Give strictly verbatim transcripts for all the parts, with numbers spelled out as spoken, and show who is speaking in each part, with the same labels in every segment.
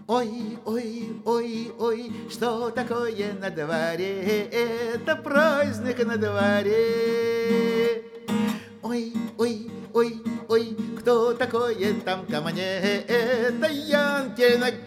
Speaker 1: Ой, ой, ой, ой, что такое на дворе? Это праздник на дворе. Ой, ой, ой, ой, кто такое там ко мне? Это Янкель на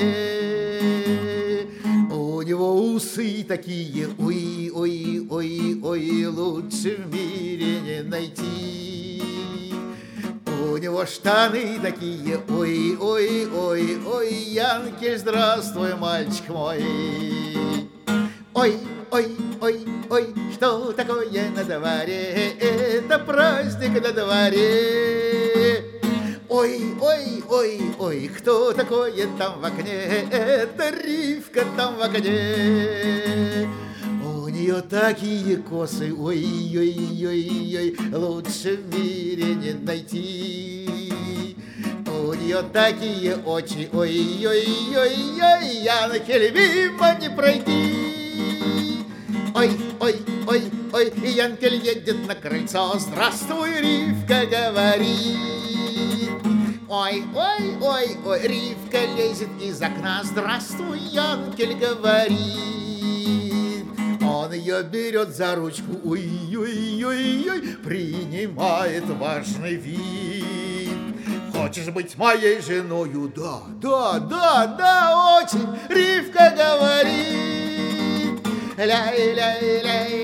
Speaker 1: коне. У него усы такие, ой, ой, ой, ой, лучше в мире не найти. У него штаны такие, ой, ой, ой, ой, Янкель, здравствуй, мальчик мой. Ой, ой, ой, ой, что такое на дворе? Это праздник на дворе. Ой, ой, ой, ой, кто такое там в окне? Это Ривка там в окне. У нее такие косы, ой, ой, ой, ой, лучше в мире не найти. У нее такие очи, ой, ой, ой, ой, Янкель, мимо не пройти. Ой, ой, ой, ой, Янкель едет на крыльцо, здравствуй, Ривка говорит. Ой, ой, ой, ой, Ривка лезет из окна, здравствуй, Янкель говорит. Он ее берет за ручку, ой, ой, ой, ой, принимает важный вид. Хочешь быть моей женою? Да, да, да, да, очень, Ривка говорит. Ляй, ляй, ляй,